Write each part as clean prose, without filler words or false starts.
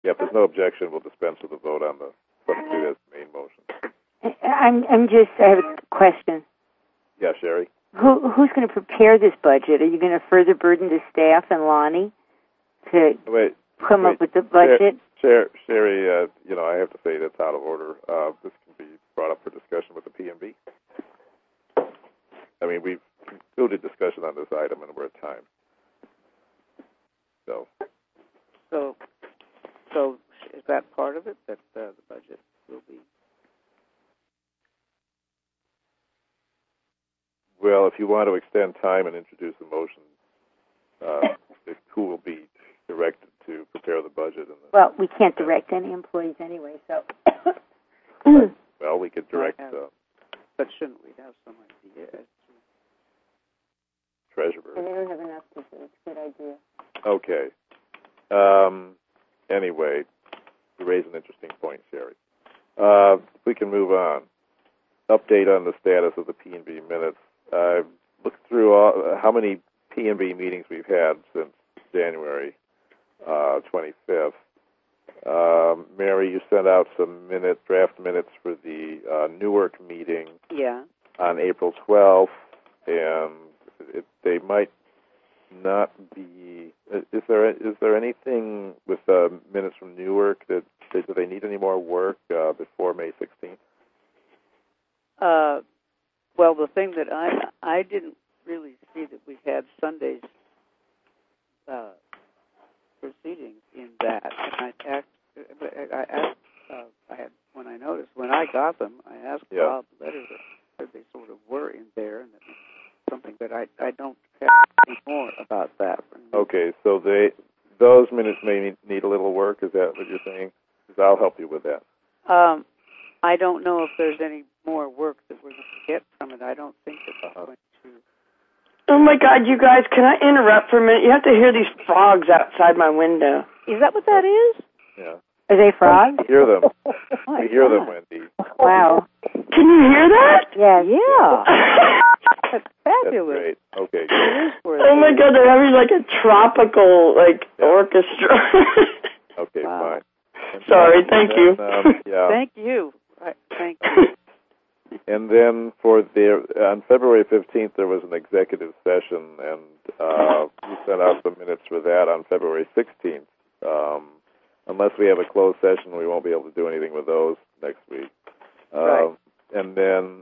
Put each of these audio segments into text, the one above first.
Yeah, if there's no objection, we'll dispense with the vote on the substitute as the main motion. I have a question. Yeah, Sherry? Who's going to prepare this budget? Are you going to further burden the staff and Lonnie to come up with the budget? Sherry, I have to say that's out of order. This can be brought up for discussion with the P&B. I mean, we've concluded discussion on this item, and we're at time. So is that part of it, that the budget will be? Well, if you want to extend time and introduce a motion, who will be directed to prepare the budget? Well, we can't direct any employees anyway, so. Well, we could direct. But shouldn't we have some idea as to treasurer? And they don't have enough to do. It's a good idea. Okay. Anyway, you raise an interesting point, Sherry. We can move on. Update on the status of the P&B minutes. I've looked through how many P&B meetings we've had since January 25th. Mary, you sent out some draft minutes for the Newark meeting on April 12th, and they might not be. Is there anything with minutes from Newark do they need any more work before May 16th? Well, the thing that I didn't really see that we had Sunday's proceedings in that, and when I noticed when I got them, I asked Bob Letter that they sort of were in there, and that was something that I don't have any more about that. Okay, so those minutes may need a little work. Is that what you're saying? Because I'll help you with that. I don't know if there's any more work that we're going to get from it. I don't think that we're going to. Oh, my God, you guys, can I interrupt for a minute? You have to hear these frogs outside my window. Is that what that is? Yeah. Are they frogs? We hear them. We hear them, Wendy. Wow. Can you hear that? Yeah. That's fabulous. That's great. Okay. Oh, my God, they're having like a tropical, orchestra. Okay, fine. Sorry, thank you. Thank you. Thank you. And then on February 15th, there was an executive session, and we sent out some minutes for that on February 16th. Unless we have a closed session, we won't be able to do anything with those next week. Right. And then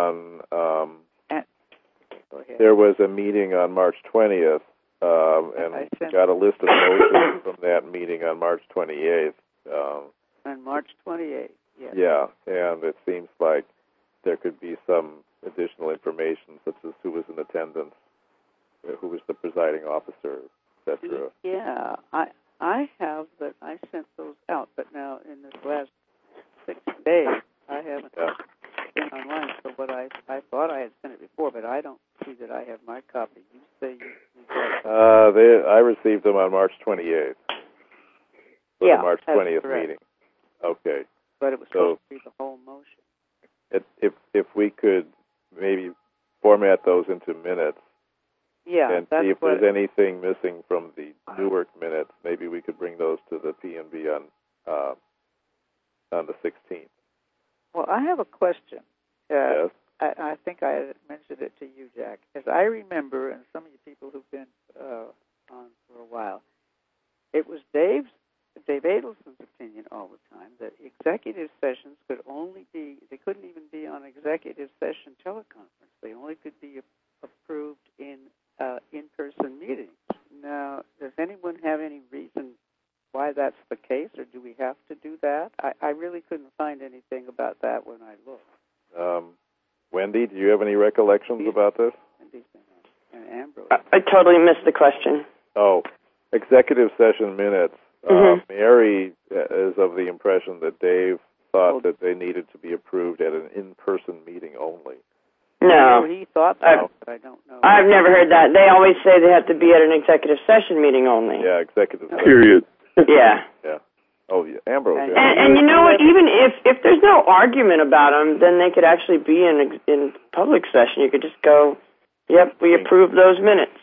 there was a meeting on March 20th, and we got a list of motions from that meeting on March 28th. On March 28th, yes. Yeah, and it seems like there could be some additional information, such as who was in attendance, who was the presiding officer, etc. Yeah, I have that. I sent those out, but now in this last 6 days, I haven't been online. So what I thought I had sent it before, but I don't see that I have my copy. You say you got it. I received them on March 28th. For the March 20th meeting. Okay. But it was supposed to be the whole motion. If we could maybe format those into minutes, and see if there's anything missing from the Newark minutes, maybe we could bring those to the P&B on the 16th. Well, I have a question. Yes. I think I mentioned it to you, Jack. As I remember, and some of you people who've been on for a while, it was Dave Adelson's opinion all the time that executive sessions they couldn't even be on executive session teleconference. They only could be approved in in-person meetings. Now, does anyone have any reason why that's the case, or do we have to do that? I really couldn't find anything about that when I looked. Wendy, do you have any recollections about this? And Ambrose. I totally missed the question. Oh, executive session minutes. Mm-hmm. Mary is of the impression that Dave thought that they needed to be approved at an in-person meeting only. No. He thought that, but I don't know. I've never heard that. They always say they have to be at an executive session meeting only. Yeah, executive session. Period. Yeah. Yeah. Oh, yeah. Ambrose. And you know what? Even if there's no argument about them, then they could actually be in public session. You could just go, yep, we approve those minutes.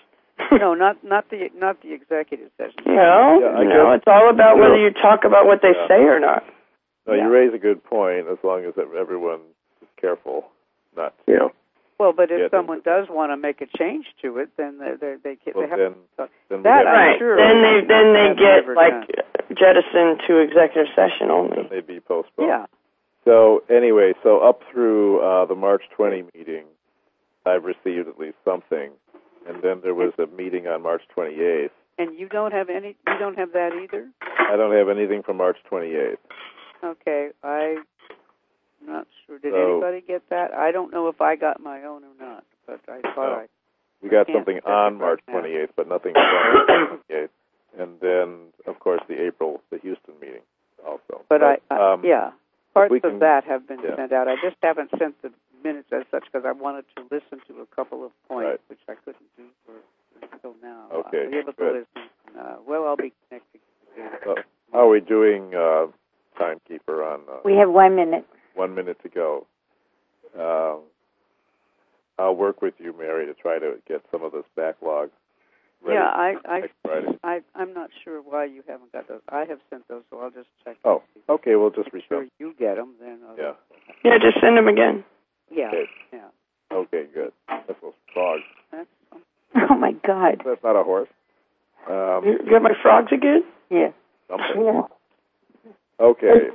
No, not the executive session. It's all about whether you talk about what they say or not. No, you raise a good point. As long as everyone is careful, not. Yeah. Well, but if someone does want to make a change to it, then they have then I'm sure. Then they get jettisoned to executive session only. Then they'd be postponed. Yeah. So anyway, up through the March 20 meeting, I've received at least something, and then there was a meeting on March 28th. And you don't have any? You don't have that either? I don't have anything from March 28th. Okay, I'm not sure. Did anybody get that? I don't know if I got my own or not, but I thought we got something on March 28th, but nothing from March 28th. And then, of course, the Houston meeting also. But parts of that have been sent out. I just haven't sent the minutes as such because I wanted to listen to a couple of points, which I couldn't do until now. Okay, I'll be able to listen. I'll be connecting. How are we doing, timekeeper, on... we have 1 minute. 1 minute to go. I'll work with you, Mary, to try to get some of this backlog ready. Yeah, I'm not sure why you haven't got those. I have sent those, so I'll just check. Oh, okay, we'll just make sure you get them, then. Yeah, just send them again. Yeah, okay. Yeah. Okay, good. That's those frogs. Oh, my God. That's not a horse. You got my frogs again? Yeah. Something. Yeah. Okay.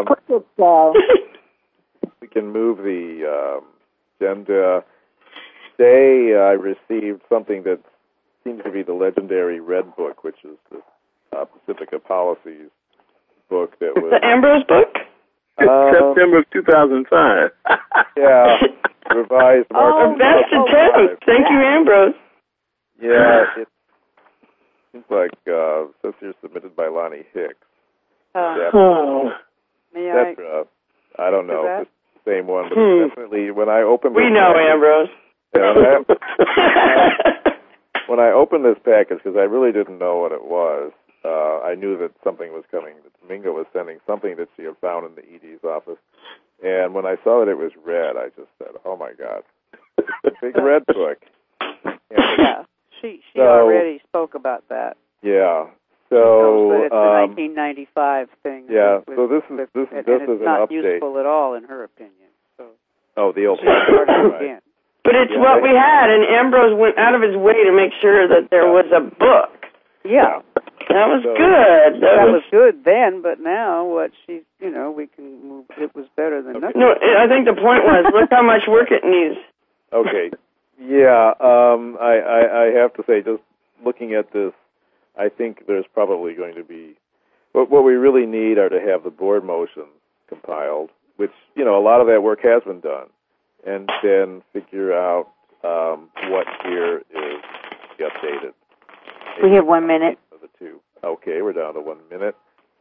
We we can move the agenda. Today I received something that seems to be the legendary Red Book, which is the Pacifica Policies book that was... The Ambrose book? September of 2005. Yeah, revised March. Best attempt. Thank you, Ambrose. Yeah, it seems like says here submitted by Lonnie Hicks. I don't know if it's the same one, but it's definitely when I opened. We know Ambrose. When I opened this package, because I really didn't know what it was, I knew that something was coming. That Dominga was sending something that she had found in the ED's office, and when I saw that it was red, I just said, "Oh my God, big Red Book!" Yeah, she already spoke about that. Yeah. So it's the 1995 thing. Yeah. So this is just an update. It's not useful at all, in her opinion. So. The old again. But it's what we had, and Ambrose went out of his way to make sure that there was a book. Yeah. That was good. That was good then, but now what we can move. It was better than nothing. No, I think the point was, look how much work it needs. Okay. Yeah. I have to say, just looking at this, I think there's probably going to be... What we really need are to have the board motions compiled, which, a lot of that work has been done, and then figure out what here is updated. We have 1 minute. Of the two. Okay, we're down to 1 minute.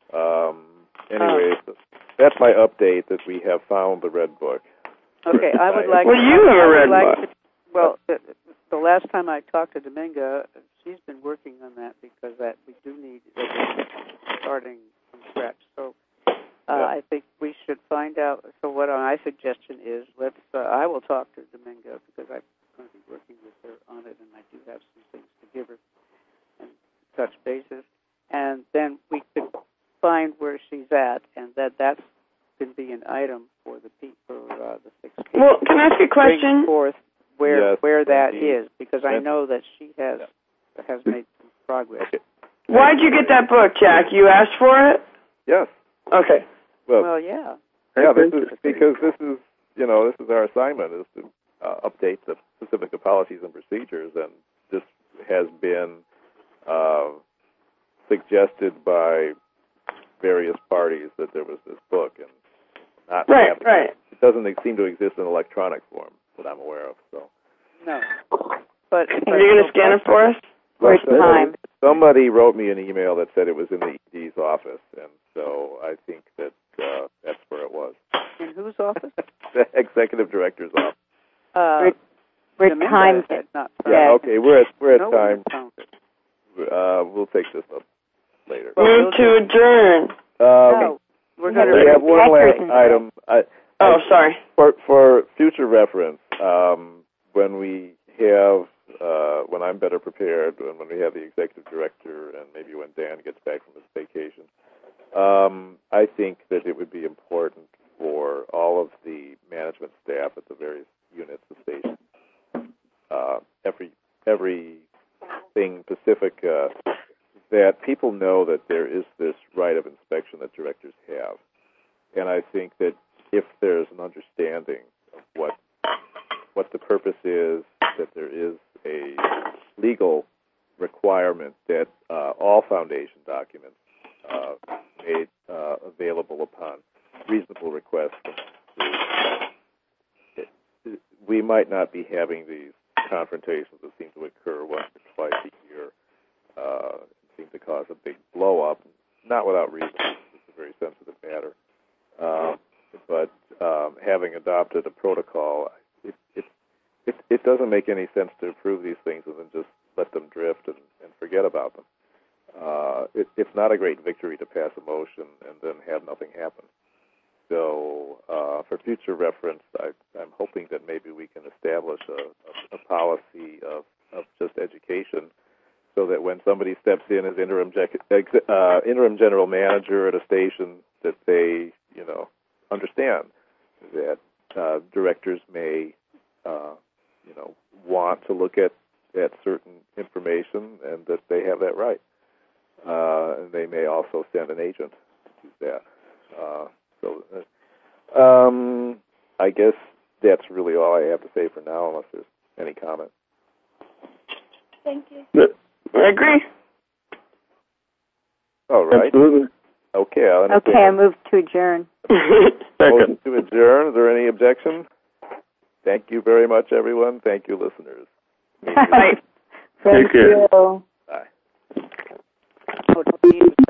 Anyway, that's my update, that we have found the Red Book. Okay, I would like... Well, you have a Red Book. Well, the last time I talked to Dominga, she's been working on that because we do need starting from scratch. So I think we should find out. So what my suggestion is, I will talk to Dominga because I'm going to be working with her on it, and I do have some things to give her and touch bases. And then we could find where she's at, and that's going to be an item for the 6th. Well, can I ask you a question? Bring forth where that is, because I know that she has made some progress. Okay. Why'd you get that book, Jack? You asked for it? Yes. Okay. Well, yeah. Yeah, this is because this is our assignment, is to update the Pacifica Policies and Procedures, and this has been suggested by various parties that there was this book, and not right. It doesn't seem to exist in electronic form that I'm aware of. So no, but are you going to scan it for us? First time. Somebody wrote me an email that said it was in the ED's office, and so I think that that's where it was. In whose office? The executive director's office. We're timed. Yeah. Okay. We're at time. We'll take this up later. Move to adjourn. We're going to. We have one last item. Sorry. For future reference, when we have, when I'm better prepared, I think that it would be important for all of the management staff at the various units of station, everything Pacifica, that people know that there is this right of inspection that directors have. And I think that if there's an understanding of what the purpose is, that there is a legal requirement that all foundation documents made available upon reasonable request, we might not be having these confrontations that seem to occur once or twice a year, seem to cause a big blow-up, not without reason. It's a very sensitive matter. But having adopted a protocol, it doesn't make any sense to approve these things and then just let them drift and forget about them. It's not a great victory to pass a motion and then have nothing happen. So for future reference, I'm hoping that maybe we can establish a policy of just education, so that when somebody steps in as interim general manager at a station, that they understand that directors may want to look at certain information, and that they have that right. And they may also send an agent to do that. I guess that's really all I have to say for now, unless there's any comment. Thank you. I agree. All right. Absolutely. Okay, I move to adjourn. Motion to adjourn. Is there any objection? Thank you very much, everyone. Thank you, listeners. Thank you. Bye. Oh,